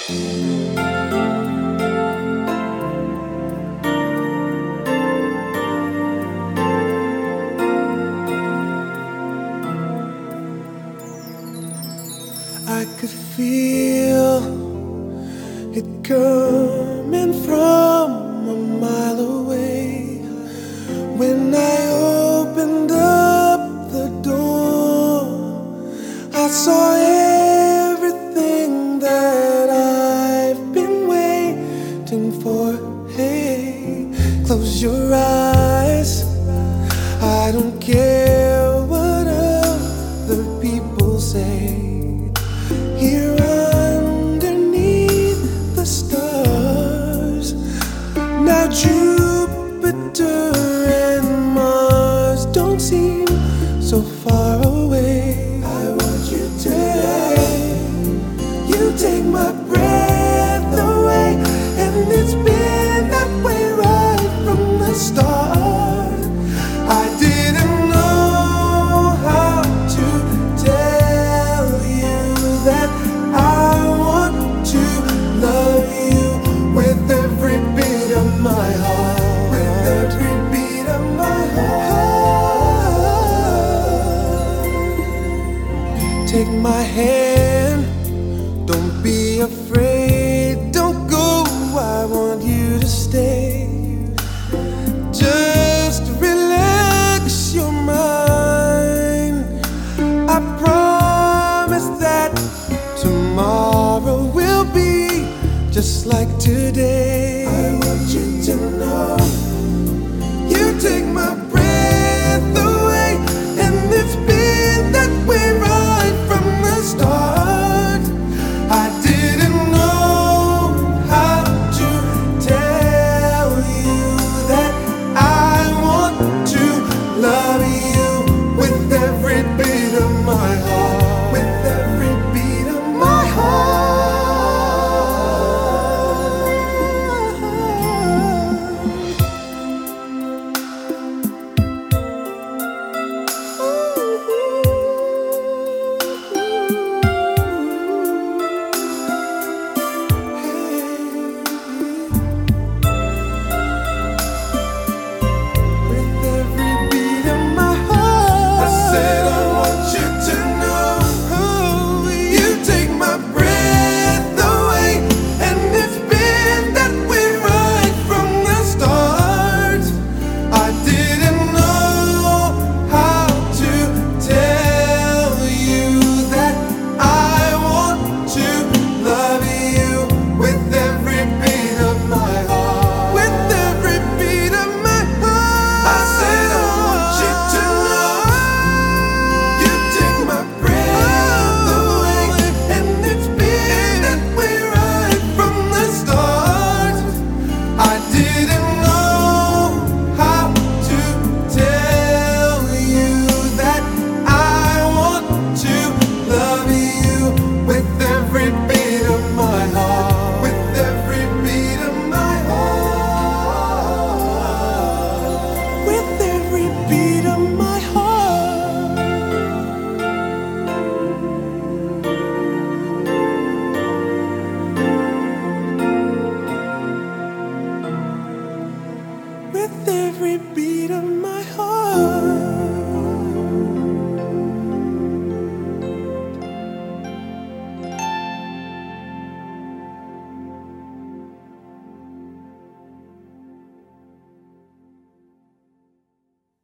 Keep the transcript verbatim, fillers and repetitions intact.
I could feel it coming from a mile away. When I opened up the door, I saw everything that I've been waiting for. Hey, close your eyes. I don't care what other people say. Here underneath the stars, now Jupiter and Mars don't seem so far away. I want you to you take my breath away, and it's been that way right from the start. I didn't know how to tell you that I want to love you with every beat of my heart, with every beat of my heart. Take my hand, don't be afraid, don't go, I want you to stay. Just relax your mind, I promise that tomorrow will be just like today. I want you to know you take my